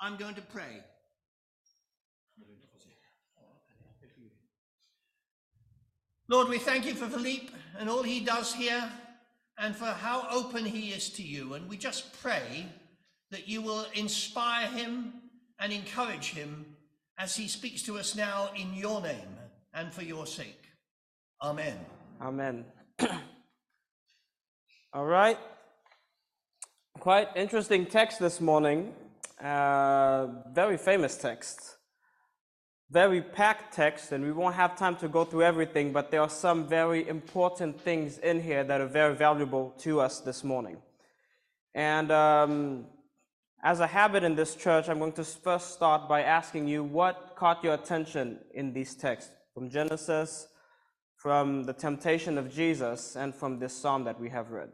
I'm going to pray. Lord, we thank you for Philippe and all he does here and for how open he is to you. And we just pray that you will inspire him and encourage him as he speaks to us now in your name and for your sake. Amen. Amen. All right. Quite interesting text this morning. Very famous text. Very packed text, and we won't have time to go through everything, but there are some very important things in here that are very valuable to us this morning. And as a habit in this church, I'm going to first start by asking you what caught your attention in these texts, from Genesis, from the temptation of Jesus, and from this psalm that we have read.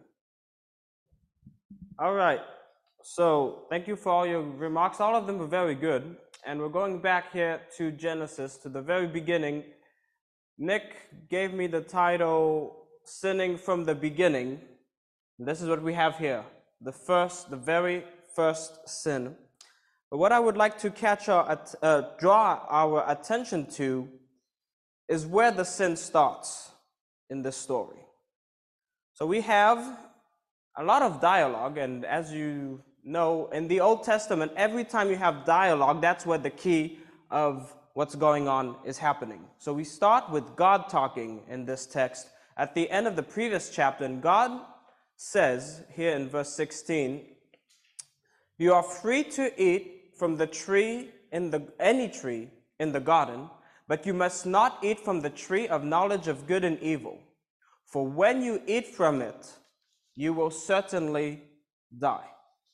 All right, so thank you for all your remarks. All of them were very good. And we're going back here to Genesis, to the very beginning. Nick gave me the title, Sinning from the Beginning. This is what we have here, the very first sin. But what I would like to draw our attention to is where the sin starts in this story. So we have a lot of dialogue, and as you know, in the Old Testament, every time you have dialogue, that's where the key of what's going on is happening. So we start with God talking in this text at the end of the previous chapter, and God says here in verse 16, "You are free to eat from the tree any tree in the garden, but you must not eat from the tree of knowledge of good and evil. For when you eat from it, you will certainly die."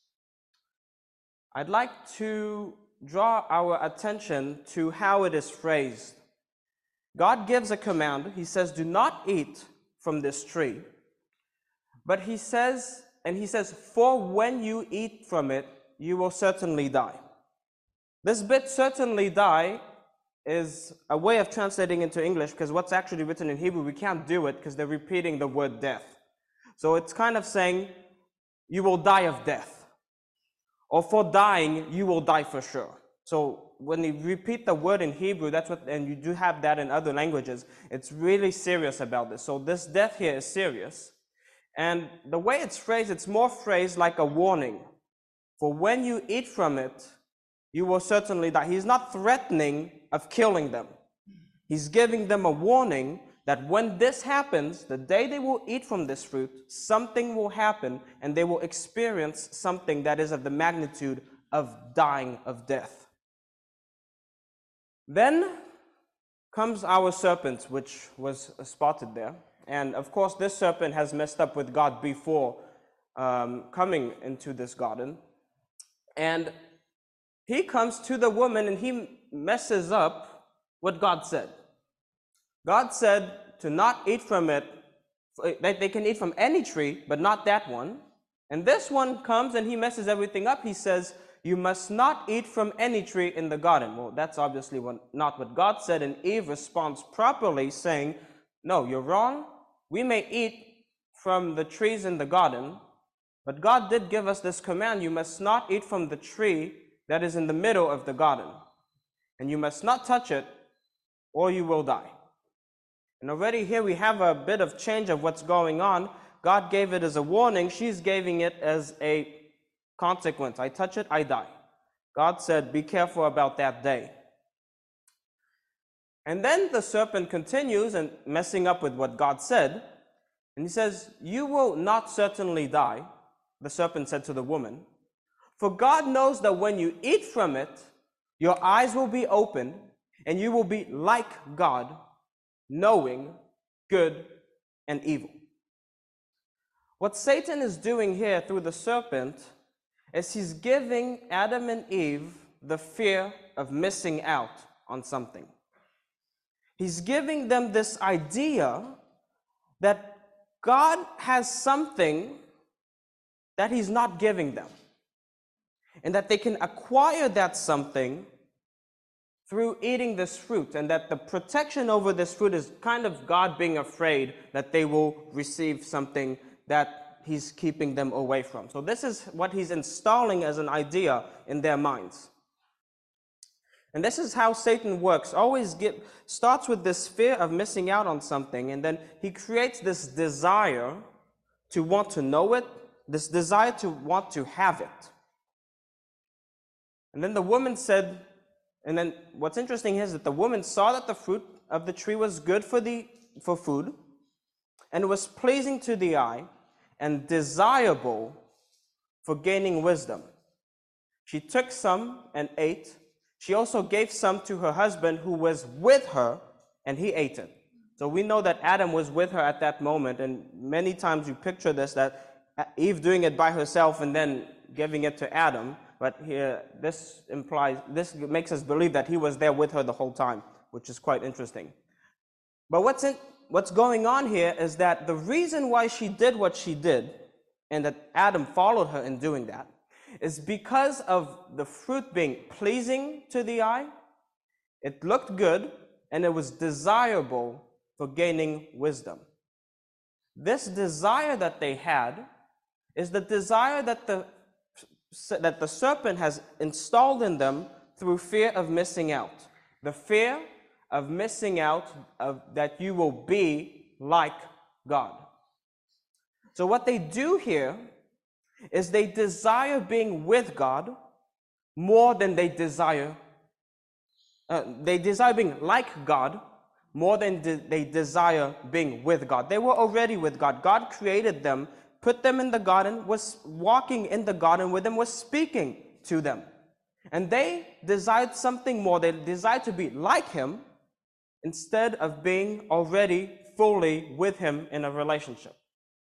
I'd like to draw our attention to how it is phrased. God gives a command. He says, "Do not eat from this tree." But he says, "For when you eat from it, you will certainly die." This bit, "certainly die," is a way of translating into English, because what's actually written in Hebrew, we can't do it because they're repeating the word death. So it's kind of saying, you will die of death. Or for dying, you will die for sure. So when you repeat the word in Hebrew, and you do have that in other languages, it's really serious about this. So this death here is serious. And the way it's phrased, it's more phrased like a warning. For when you eat from it, you will certainly die. He's not threatening of killing them. He's giving them a warning that when this happens, the day they will eat from this fruit, something will happen, and they will experience something that is of the magnitude of dying of death. Then comes our serpent, which was spotted there. And of course, this serpent has messed up with God before coming into this garden. And he comes to the woman and he messes up what God said. God said to not eat from it, that they can eat from any tree, but not that one. And this one comes and he messes everything up. He says, "You must not eat from any tree in the garden." Well, that's obviously not what God said. And Eve responds properly, saying, "No, you're wrong. We may eat from the trees in the garden, but God did give us this command. You must not eat from the tree that is in the middle of the garden. And you must not touch it, or you will die." And already here we have a bit of change of what's going on. God gave it as a warning. She's giving it as a consequence. I touch it, I die. God said, be careful about that day. And then the serpent continues and messing up with what God said. And he says, "You will not certainly die," the serpent said to the woman, "for God knows that when you eat from it, your eyes will be opened, and you will be like God, knowing good and evil." What Satan is doing here through the serpent is he's giving Adam and Eve the fear of missing out on something. He's giving them this idea that God has something that he's not giving them, and that they can acquire that something through eating this fruit, and that the protection over this fruit is kind of God being afraid that they will receive something that he's keeping them away from. So this is what he's installing as an idea in their minds. And this is how Satan works. Starts with this fear of missing out on something, and then he creates this desire to want to know it, this desire to want to have it. And then the woman said, and then what's interesting is that the woman saw that the fruit of the tree was good for food, and was pleasing to the eye, and desirable for gaining wisdom. She took some and ate. She also gave some to her husband who was with her, and he ate it. So we know that Adam was with her at that moment, and many times you picture this, that Eve doing it by herself and then giving it to Adam, but here this makes us believe that he was there with her the whole time, which is quite interesting. But what's going on here is that the reason why she did what she did, and that Adam followed her in doing that, is because of the fruit being pleasing to the eye, it looked good, and it was desirable for gaining wisdom. This desire that they had is the desire that the serpent has installed in them through fear of missing out. The fear of missing out that you will be like God. So what they do here is they desire being with God more than they desire being like God more than they desire being with God. They were already with God. God created them, put them in the garden, was walking in the garden with them, was speaking to them. And they desired something more. They desired to be like him instead of being already fully with him in a relationship.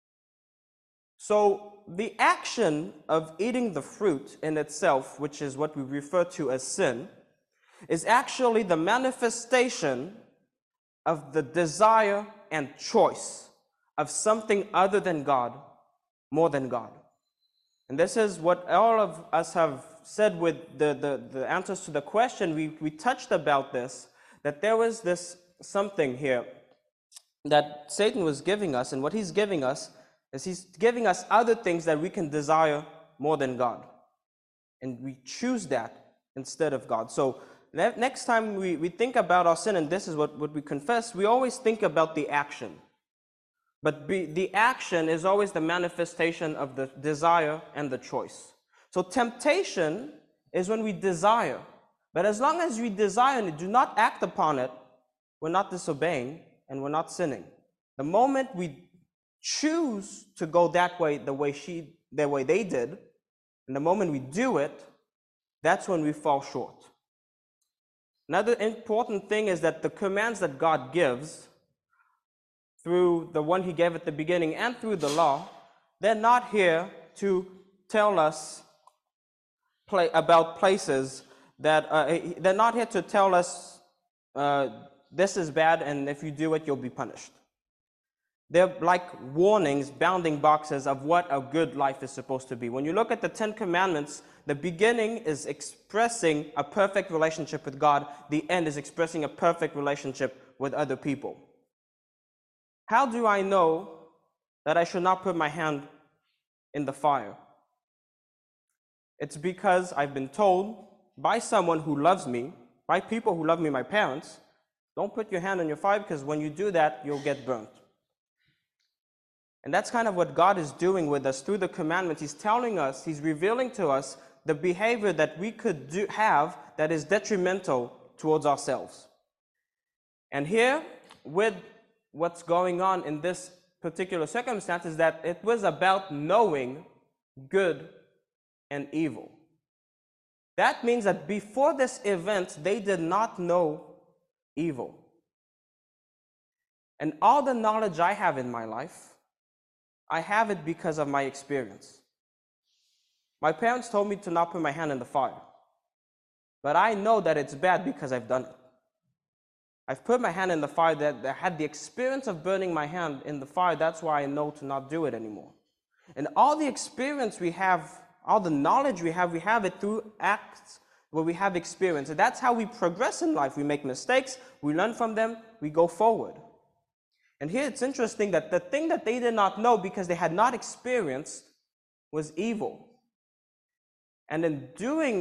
So the action of eating the fruit in itself, which is what we refer to as sin, is actually the manifestation of the desire and choice of something other than God, more than God. And this is what all of us have said with the answers to the question. We touched about this, that there was this something here that Satan was giving us, and what he's giving us is he's giving us other things that we can desire more than God. And we choose that instead of God. So next time we think about our sin, and this is what we confess, we always think about the action. But the action is always the manifestation of the desire and the choice. So temptation is when we desire. But as long as we desire and do not act upon it, we're not disobeying and we're not sinning. The moment we choose to go that way, the way they did, and the moment we do it, that's when we fall short. Another important thing is that the commands that God gives, through the one he gave at the beginning and through the law, they're not here to tell us about places that, they're not here to tell us this is bad and if you do it, you'll be punished. They're like warnings, bounding boxes of what a good life is supposed to be. When you look at the 10 Commandments, the beginning is expressing a perfect relationship with God. The end is expressing a perfect relationship with other people. How do I know that I should not put my hand in the fire? It's because I've been told by someone who loves me, by people who love me, my parents, don't put your hand in your fire because when you do that, you'll get burnt. And that's kind of what God is doing with us through the commandments. He's telling us, he's revealing to us the behavior that we could have that is detrimental towards ourselves. And here, with what's going on in this particular circumstance, is that it was about knowing good and evil. That means that before this event, they did not know evil. And all the knowledge I have in my life, I have it because of my experience. My parents told me to not put my hand in the fire. But I know that it's bad because I've done it. I've put my hand in the fire, that I had the experience of burning my hand in the fire. That's why I know to not do it anymore. And all the experience we have, all the knowledge we have it through acts where we have experience. And that's how we progress in life. We make mistakes, we learn from them, we go forward. And here it's interesting that the thing that they did not know because they had not experienced was evil. And in doing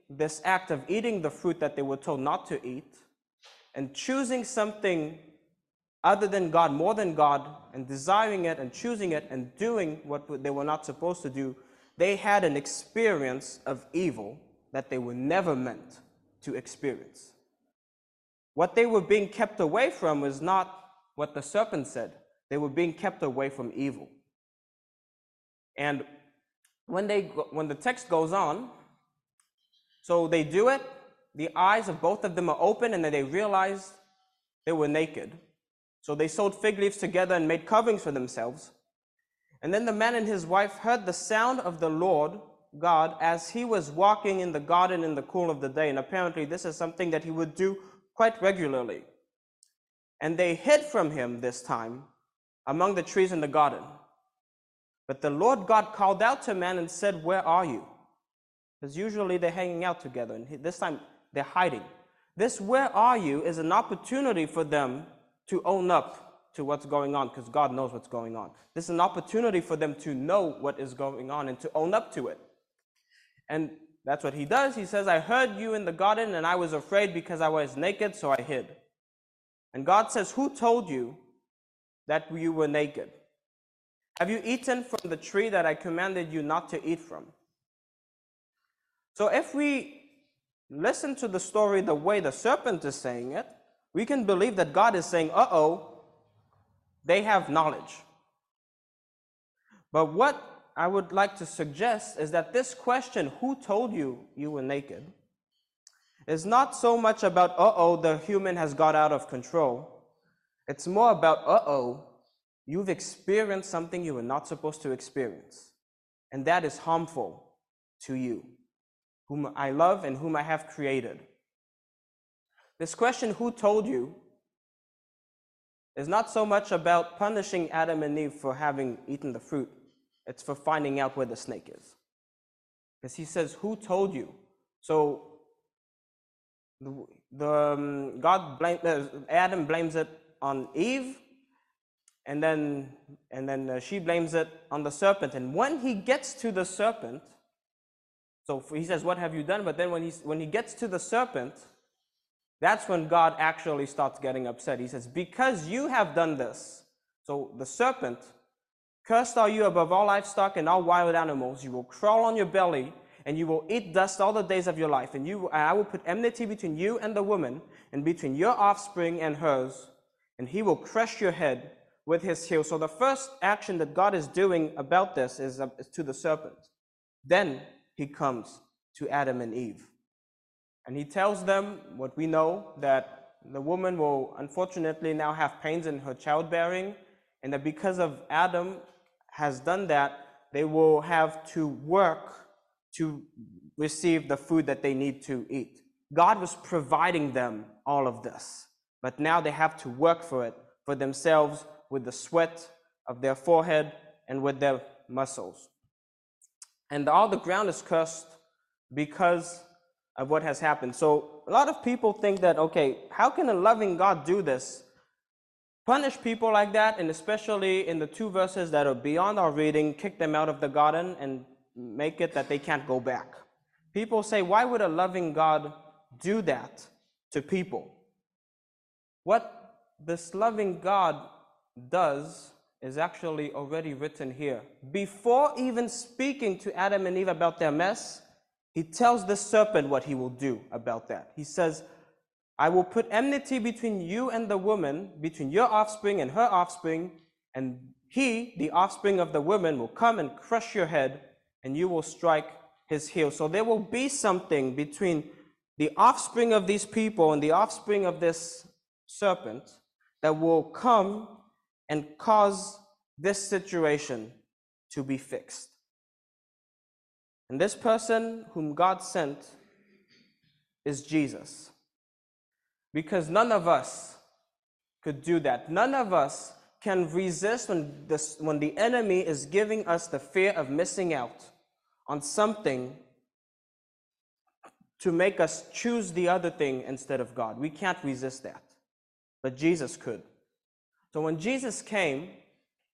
this act of eating the fruit that they were told not to eat and choosing something other than God, more than God, and desiring it and choosing it and doing what they were not supposed to do, they had an experience of evil that they were never meant to experience. What they were being kept away from was not what the serpent said. They were being kept away from evil. And when the text goes on, so they do it, the eyes of both of them are open, and then they realized they were naked. So they sewed fig leaves together and made coverings for themselves. And then the man and his wife heard the sound of the Lord God as he was walking in the garden in the cool of the day. And apparently this is something that he would do quite regularly. And they hid from him this time among the trees in the garden. But the Lord God called out to man and said, "Where are you?" Because usually they're hanging out together, and this time they're hiding. This "where are you" is an opportunity for them to own up to what's going on, because God knows what's going on. This is an opportunity for them to know what is going on and to own up to it. And that's what he does. He says, "I heard you in the garden, and I was afraid because I was naked, so I hid." And God says, "Who told you that you were naked? Have you eaten from the tree that I commanded you not to eat from?" So if we listen to the story the way the serpent is saying it, we can believe that God is saying, they have knowledge. But what I would like to suggest is that this question, "Who told you you were naked?" is not so much about, the human has got out of control. It's more about, you've experienced something you were not supposed to experience. And that is harmful to you, whom I love and whom I have created. This question, "Who told you?" is not so much about punishing Adam and Eve for having eaten the fruit. It's for finding out where the snake is. Because he says, "Who told you?" So Adam blames it on Eve, and then she blames it on the serpent. And when he gets to the serpent, so he says, "What have you done?" But then when he gets to the serpent, that's when God actually starts getting upset. He says, "Because you have done this," so the serpent, "cursed are you above all livestock and all wild animals. You will crawl on your belly, and you will eat dust all the days of your life. And I will put enmity between you and the woman, and between your offspring and hers, and he will crush your head with his heel." So the first action that God is doing about this is to the serpent. Then he comes to Adam and Eve. And he tells them what we know, that the woman will unfortunately now have pains in her childbearing, and that because of Adam has done that, they will have to work to receive the food that they need to eat. God was providing them all of this, but now they have to work for it, for themselves, with the sweat of their forehead and with their muscles. And all the ground is cursed because of what has happened. So a lot of people think that, how can a loving God do this? Punish people like that, and especially in the two verses that are beyond our reading, kick them out of the garden and make it that they can't go back. People say, why would a loving God do that to people? What this loving God does is actually already written here. Before even speaking to Adam and Eve about their mess, he tells the serpent what he will do about that. He says, "I will put enmity between you and the woman, between your offspring and her offspring, and he, the offspring of the woman, will come and crush your head, and you will strike his heel." So there will be something between the offspring of these people and the offspring of this serpent that will come and cause this situation to be fixed. And this person whom God sent is Jesus. Because none of us could do that. None of us can resist when the enemy is giving us the fear of missing out on something to make us choose the other thing instead of God. We can't resist that. But Jesus could. So when Jesus came,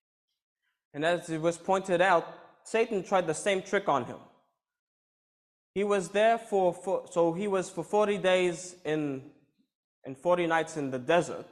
and as it was pointed out, Satan tried the same trick on him. he was there so he was for 40 days and 40 nights in the desert.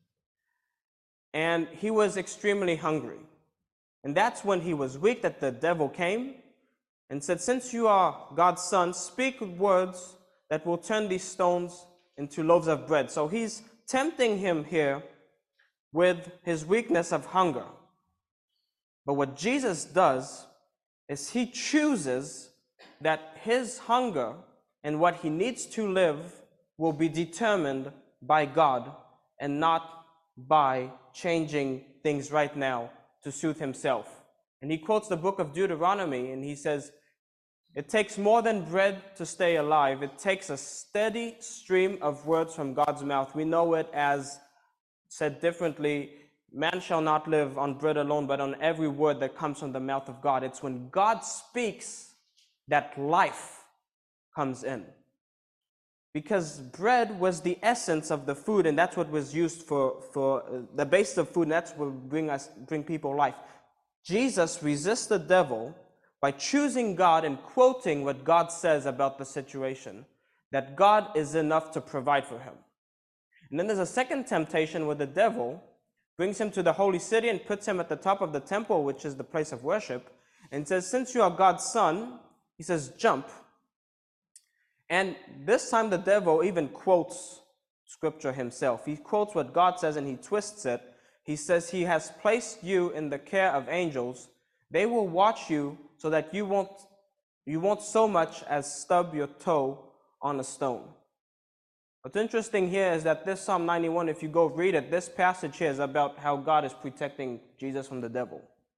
And he was extremely hungry. And that's when he was weak that the devil came and said, since you are God's son, speak words that will turn these stones into loaves of bread. So he's tempting him here with his weakness of hunger. But what Jesus does is he chooses that his hunger and what he needs to live will be determined by God and not by changing things right now to suit himself. And he quotes the book of Deuteronomy, and he says, it takes more than bread to stay alive. It takes a steady stream of words from God's mouth. We know it as, said differently, man shall not live on bread alone, but on every word that comes from the mouth of God. It's when God speaks that life comes in. Because bread was the essence of the food, and that's what was used for the base of food, and that's what bring people life. Jesus resists the devil by choosing God and quoting what God says about the situation, that God is enough to provide for him. And then there's a second temptation where the devil brings him to the holy city and puts him at the top of the temple, which is the place of worship, and says, since you are God's son, he says, jump. And this time the devil even quotes scripture himself. He quotes what God says and he twists it. He says he has placed you in the care of angels. They will watch you so that you won't so much as stub your toe on a stone. What's interesting here is that this Psalm 91, if you go read it, this passage here is about how God is protecting Jesus from the devil.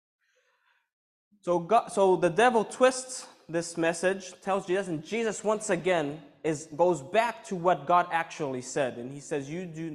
So the devil twists this message, tells Jesus, and Jesus once again goes back to what God actually said. And he says,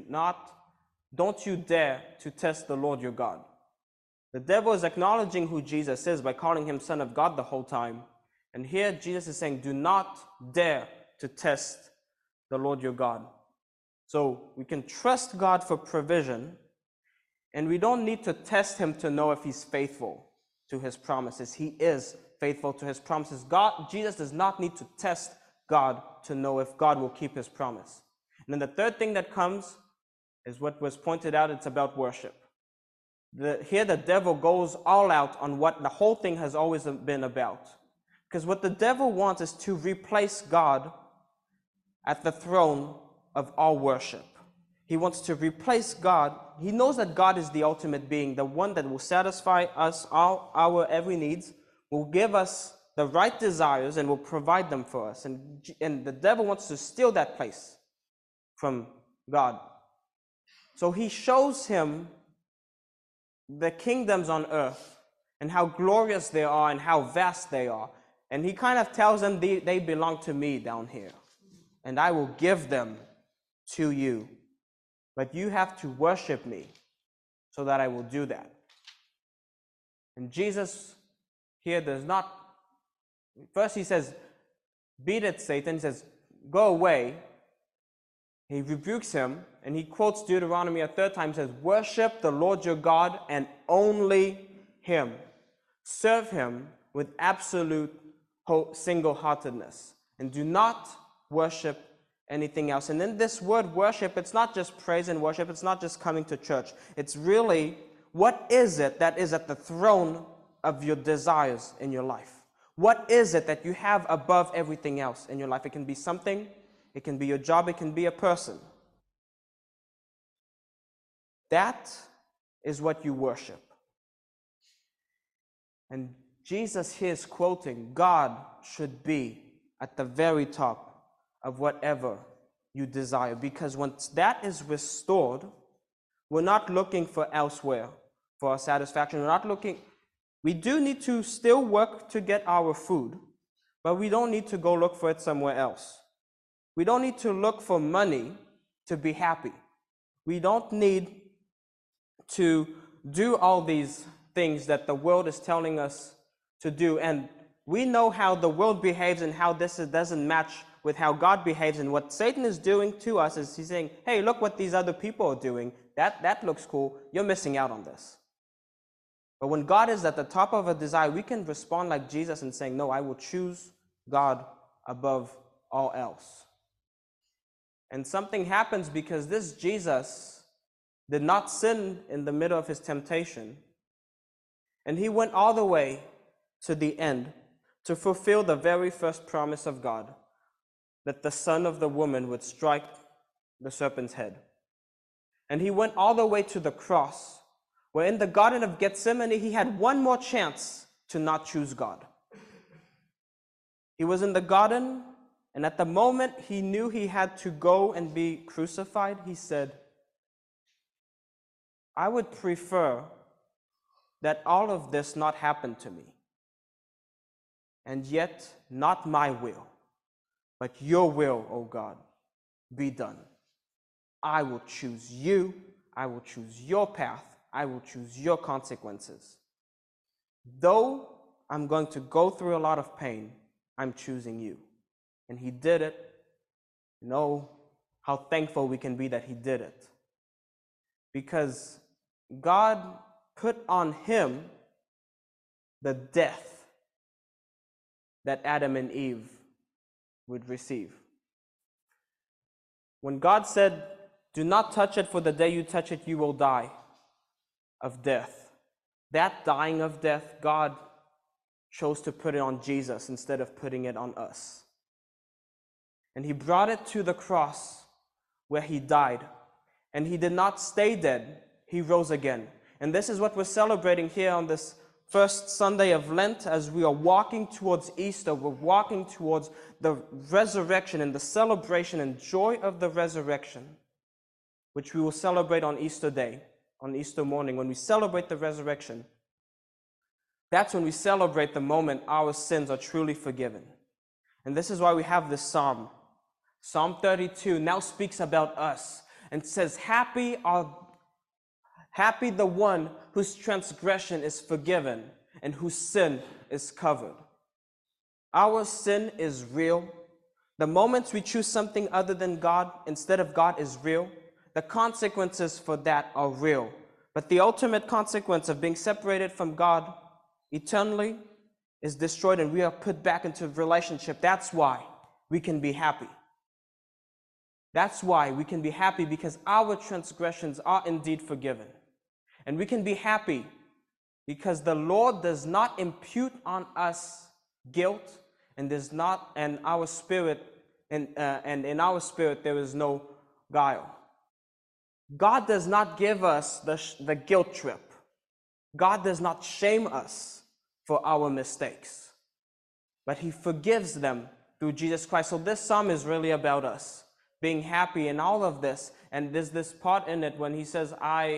don't you dare to test the Lord your God. The devil is acknowledging who Jesus is by calling him Son of God the whole time. And here Jesus is saying, do not dare to test the Lord your God. So we can trust God for provision, and we don't need to test him to know if he's faithful to his promises. He is faithful to his promises. Jesus does not need to test God to know if God will keep his promise. And then the third thing that comes is what was pointed out. It's about worship. Here the devil goes all out on what the whole thing has always been about. Because what the devil wants is to replace God at the throne of all worship. He wants to replace God. He knows that God is the ultimate being, the one that will satisfy us all our every needs, will give us the right desires, and will provide them for us. And the devil wants to steal that place from God. So he shows him the kingdoms on earth and how glorious they are and how vast they are. And he kind of tells them they belong to me down here, and I will give them to you. But you have to worship me so that I will do that. And Jesus here does not, first he says, beat it, Satan. He says, go away. He rebukes him, and he quotes Deuteronomy a third time. He says, worship the Lord your God and only him. Serve him with absolute single-heartedness, and do not worship anything else. And in this word worship, it's not just praise and worship. It's not just coming to church. It's really, what is it that is at the throne of your desires in your life? What is it that you have above everything else in your life? It can be something, it can be your job, it can be a person. That is what you worship. And Jesus here is quoting, God should be at the very top of whatever you desire, because once that is restored, we're not looking for elsewhere for our satisfaction. We do need to still work to get our food, but we don't need to go look for it somewhere else. We don't need to look for money to be happy. We don't need to do all these things that the world is telling us to do. And we know how the world behaves and how this doesn't match with how God behaves. And what Satan is doing to us is he's saying, hey, look what these other people are doing. That looks cool. You're missing out on this. But when God is at the top of a desire, we can respond like Jesus and saying, no, I will choose God above all else. And something happens because this Jesus did not sin in the middle of his temptation. And he went all the way to the end to fulfill the very first promise of God, that the son of the woman would strike the serpent's head. And he went all the way to the cross, where in the Garden of Gethsemane, he had one more chance to not choose God. He was in the garden, and at the moment he knew he had to go and be crucified, he said, I would prefer that all of this not happen to me. And yet, not my will, but your will, O God, be done. I will choose you. I will choose your path. I will choose your consequences. Though I'm going to go through a lot of pain, I'm choosing you. And he did it. You know how thankful we can be that he did it. Because God put on him the death that Adam and Eve would receive. When God said, do not touch it, for the day you touch it, you will die of death. That dying of death, God chose to put it on Jesus instead of putting it on us. And he brought it to the cross where he died. And he did not stay dead, he rose again. And this is what we're celebrating here on this first Sunday of Lent as we are walking towards Easter. We're walking towards the resurrection and the celebration and joy of the resurrection, which we will celebrate on Easter Day, on Easter morning. When we celebrate the resurrection, that's when we celebrate the moment our sins are truly forgiven. And this is why we have this psalm. Psalm 32 now speaks about us and says, Happy the one whose transgression is forgiven and whose sin is covered. Our sin is real. The moments we choose something other than God instead of God is real. The consequences for that are real. But the ultimate consequence of being separated from God eternally is destroyed and we are put back into relationship. That's why we can be happy. That's why we can be happy, because our transgressions are indeed forgiven. And we can be happy because the Lord does not impute on us guilt, and in our spirit there is no guile. God does not give us the guilt trip. God does not shame us for our mistakes, but he forgives them through Jesus Christ. So this psalm is really about us being happy in all of this. And there's this part in it when he says,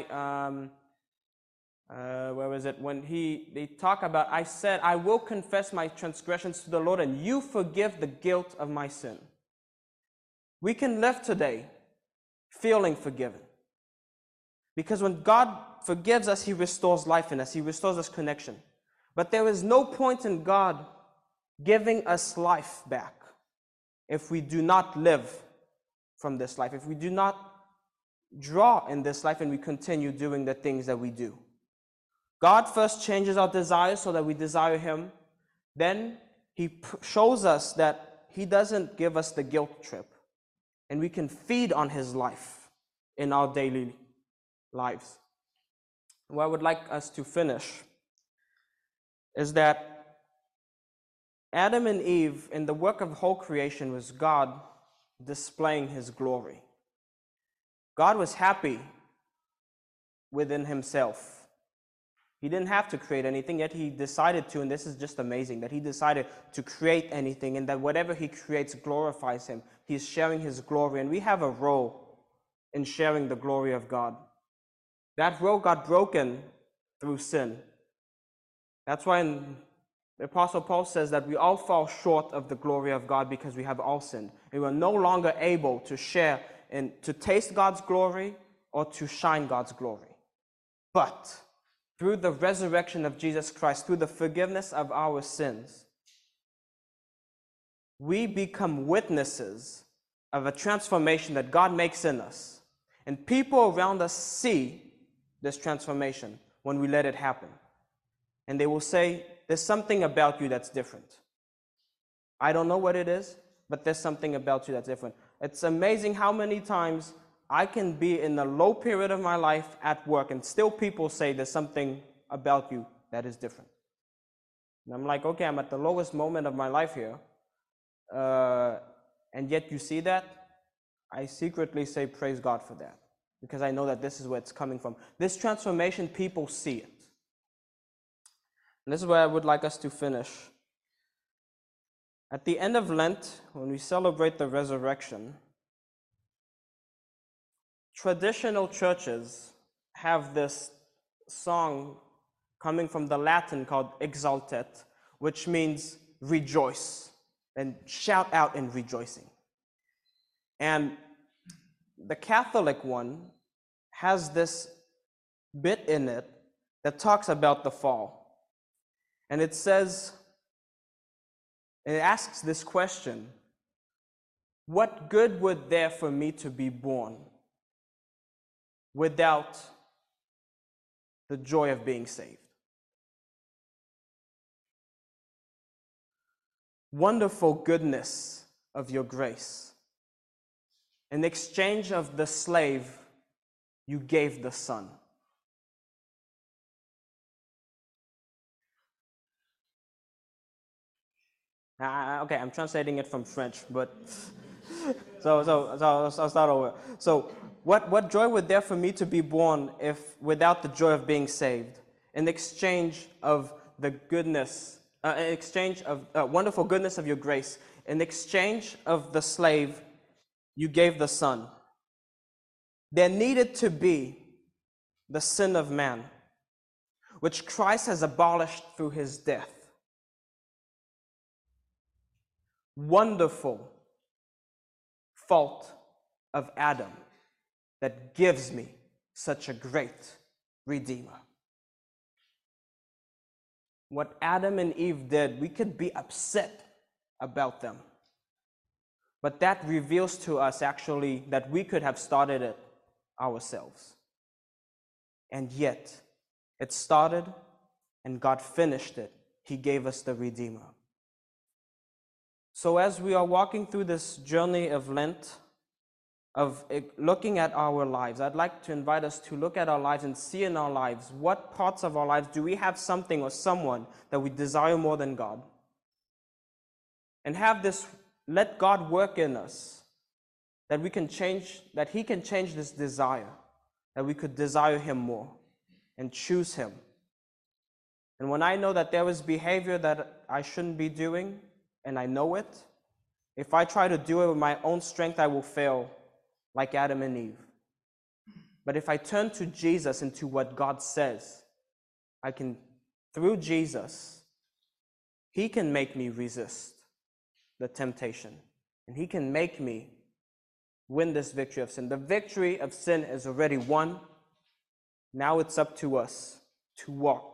when they talk about, I said, I will confess my transgressions to the Lord, and you forgive the guilt of my sin. We can live today feeling forgiven. Because when God forgives us, he restores life in us. He restores us connection. But there is no point in God giving us life back if we do not live from this life, if we do not draw in this life and we continue doing the things that we do. God first changes our desires so that we desire him. Then he shows us that he doesn't give us the guilt trip, and we can feed on his life in our daily lives. What I would like us to finish is that Adam and Eve, in the work of whole creation, was God displaying his glory. God was happy within himself. He didn't have to create anything, yet he decided to, and this is just amazing, that he decided to create anything, and that whatever he creates glorifies him. He's sharing his glory, and we have a role in sharing the glory of God. That role got broken through sin. That's why the Apostle Paul says that we all fall short of the glory of God because we have all sinned. And we're no longer able to share and to taste God's glory or to shine God's glory. But through the resurrection of Jesus Christ, through the forgiveness of our sins, we become witnesses of a transformation that God makes in us. And people around us see this transformation when we let it happen. And they will say, there's something about you that's different. I don't know what it is, but there's something about you that's different. It's amazing how many times I can be in a low period of my life at work and still people say there's something about you that is different. And I'm like, okay, I'm at the lowest moment of my life here. And yet you see that? I secretly say praise God for that, because I know that this is where it's coming from. This transformation, people see it. And this is where I would like us to finish. At the end of Lent, when we celebrate the resurrection, traditional churches have this song coming from the Latin called Exultet, which means rejoice, and shout out in rejoicing. And the Catholic one has this bit in it that talks about the fall. And it says, and it asks this question: what good would there for me to be born without the joy of being saved? Wonderful goodness of your grace. In exchange of the slave, you gave the son. Okay, I'm translating it from French, but so I'll start over. So, what joy would there for me to be born if without the joy of being saved? In exchange of the goodness, in exchange of wonderful goodness of your grace, in exchange of the slave, you gave the son. There needed to be the sin of man, which Christ has abolished through his death. Wonderful fault of Adam that gives me such a great Redeemer. What Adam and Eve did, we could be upset about them. But that reveals to us actually that we could have started it ourselves. And yet, it started and God finished it. He gave us the Redeemer. So as we are walking through this journey of Lent, of looking at our lives, I'd like to invite us to look at our lives and see in our lives what parts of our lives do we have something or someone that we desire more than God. And have this, let God work in us, that we can change, that He can change this desire, that we could desire Him more and choose Him. And when I know that there is behavior that I shouldn't be doing, and I know it, if I try to do it with my own strength, I will fail like Adam and Eve. But if I turn to Jesus and to what God says, I can, through Jesus, He can make me resist the temptation. And He can make me win this victory of sin. The victory of sin is already won. Now it's up to us to walk